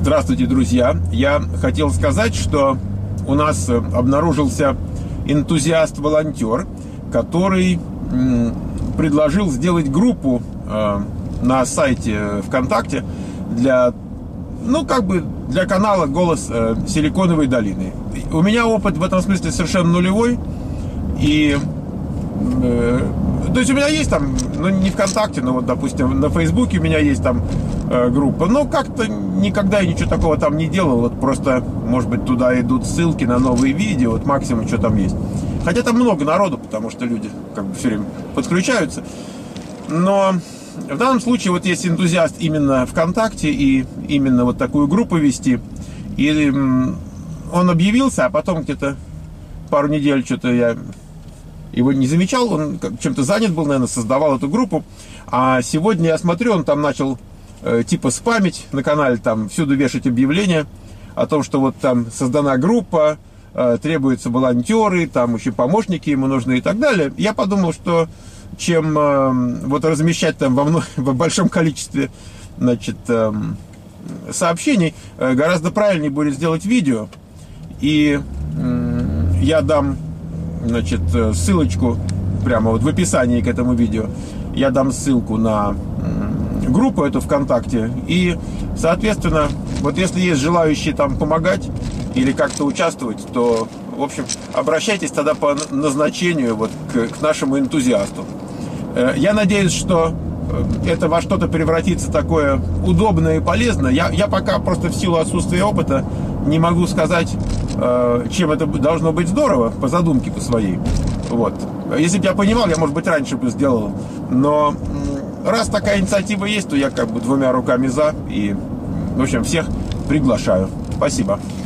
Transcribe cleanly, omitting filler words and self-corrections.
Здравствуйте, друзья! Я хотел сказать, что у нас обнаружился энтузиаст-волонтер, который предложил сделать группу на сайте ВКонтакте для канала «Голос Силиконовой долины». У меня опыт в этом смысле совершенно нулевой. То есть у меня есть там, не ВКонтакте, но вот, допустим, на Фейсбуке у меня есть там группа. Но как-то никогда я ничего такого там не делал. Вот просто, может быть, туда идут ссылки на новые видео, вот максимум, что там есть. Хотя там много народу, потому что люди как бы все время подключаются. Но в данном случае вот есть энтузиаст именно ВКонтакте и именно вот такую группу вести. И он объявился, а потом где-то пару недель что-то я его не замечал, он чем-то занят был, наверное, создавал эту группу. А сегодня я смотрю, он там начал типа спамить на канале, там всюду вешать объявления о том, что вот там создана группа, требуются волонтеры, там еще помощники ему нужны и так далее. Я подумал, что чем вот размещать там в большом количестве, значит, сообщений, гораздо правильнее будет сделать видео. И я дам, значит, ссылочку прямо вот в описании к этому видео. Я дам ссылку на группу эту ВКонтакте. И, соответственно, вот если есть желающие там помогать или как-то участвовать, то, в общем, обращайтесь тогда по назначению вот к нашему энтузиасту. Я надеюсь, что это во что-то превратится такое удобное и полезное. Я пока просто в силу отсутствия опыта не могу сказать, чем это должно быть здорово, по задумке по своей. Вот. Если бы я понимал, я, может быть, раньше бы сделал. Но раз такая инициатива есть, то я как бы двумя руками за. И, в общем, всех приглашаю. Спасибо.